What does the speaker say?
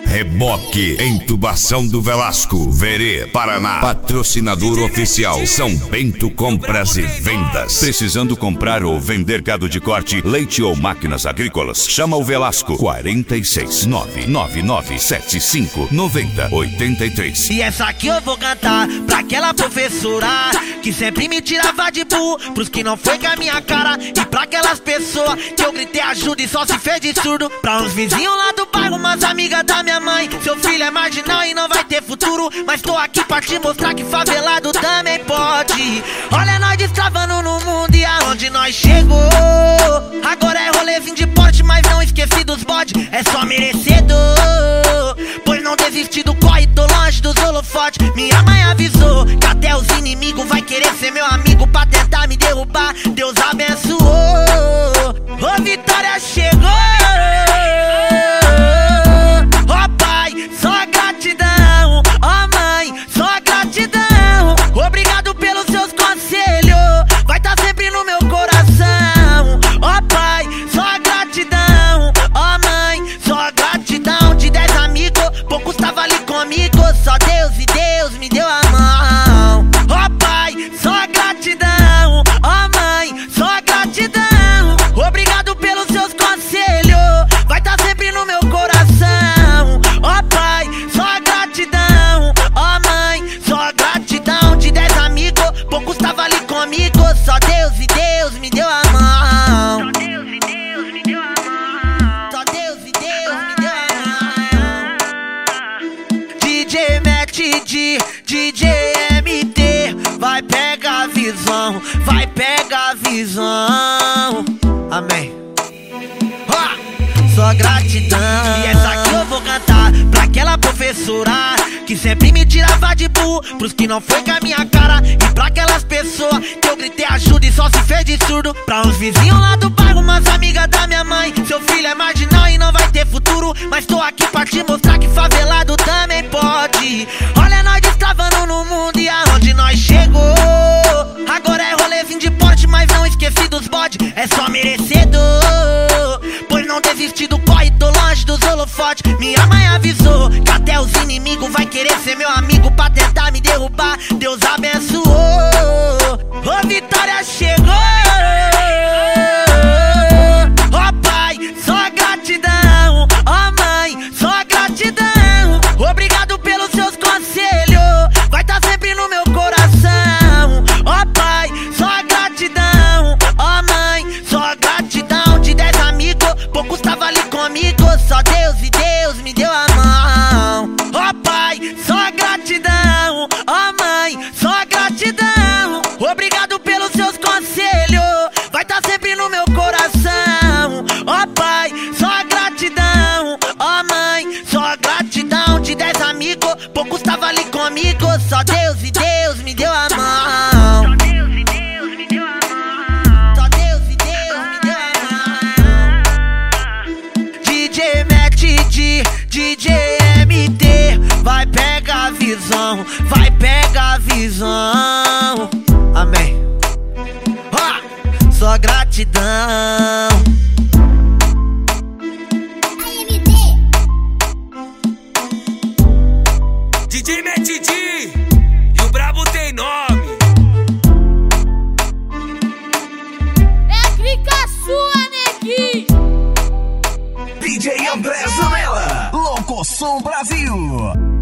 Reboque, intubação do Velasco, Verê, Paraná. Patrocinador oficial, São Bento Compras e Vendas. Precisando comprar ou vender gado de corte, leite ou máquinas agrícolas? Chama o Velasco, 46 99975 9083. E essa aqui eu vou cantar pra aquela professora que sempre me tirava de burro, pros que não foi com a minha cara. E pra aquelas pessoas que eu gritei ajuda e só se fez de surdo. Pra uns vizinhos lá do bairro, umas amigas da minha mãe. Seu filho é marginal e não vai ter futuro, mas tô aqui pra te mostrar que favelado também pode. Olha nós destravando no mundo e aonde nós chegou. Agora é rolezinho de porte, mas não esqueci dos bode. É só merecedor, pois não desisti do corre, tô longe dos holofotes. Minha mãe avisou que até os inimigos vai querer ser meu amigo pra tentar me derrubar. Deus abençoou, ô vitória chegou. Ó pai, só gratidão. Ó mãe, só gratidão. Obrigado pelos seus conselhos, vai tá sempre no meu coração. Ó pai, só gratidão. Ó mãe, só gratidão. De 10 amigos, poucos tava ali comigo. Só Deus e Deus me deu a mão. Ó pai, só gratidão. Ó mãe, só gratidão. Obrigado pelos seus conselhos, vai tá sempre no meu coração. Ó pai, só gratidão. Ó mãe, só gratidão. De 10 amigos, poucos tava ali comigo. Só Deus e Deus me deu a mão. Só Deus e Deus me deu a mão. Só Deus e Deus me deu a mão. DJ Matt D, DJ MT, vai pegar a visão, vai pegar a visão. Amém. Só gratidão. E essa aqui eu vou cantar pra aquela professora que sempre me tirava de burro, pros que não foi com a minha cara. E pra aquelas pessoas que eu gritei ajuda e só se fez de surdo. Pra uns vizinhos lá do bairro, umas amigas da minha mãe. Seu filho é marginal e não vai ter futuro, mas tô aqui pra te mostrar que favelado também pode. Olha nós destravando no mundo e aonde nós chegou. Agora é rolezinho de porte, mas não esqueci dos bode. É só merecedor, pois não desisti do corre, tô longe dos holofotes. Minha mãe avisou que até os inimigos vai querer ser meu amigo pra tentar me derrubar. Deus abençoou, ô vitória chegou. Ó pai, só gratidão. Ó mãe, só gratidão. Obrigado pelos seus conselhos, vai tá sempre no meu coração. Ó pai, só gratidão. Ó mãe, só gratidão. De 10 amigos, poucos tava ali comigo. Só Deus e Deus me deu a mão. Ó pai, só gratidão. Ó mãe, só gratidão. Obrigado pelos seus conselhos, vai tá sempre no meu coração. Ó pai, só gratidão. Ó mãe, só gratidão. De 10 amigos, poucos tava ali comigo. Só Deus e Deus me deu a mão. Só Deus e Deus me deu a mão. Só Deus e Deus me deu a mão. DJ Matt D, DJ MT, vai pegar a visão, vai pegar a visão. Amém. Só gratidão. DJ Matt D, e o brabo tem nome. É clica sua, neguinho. DJ André Zanella, Louco Som Brasil.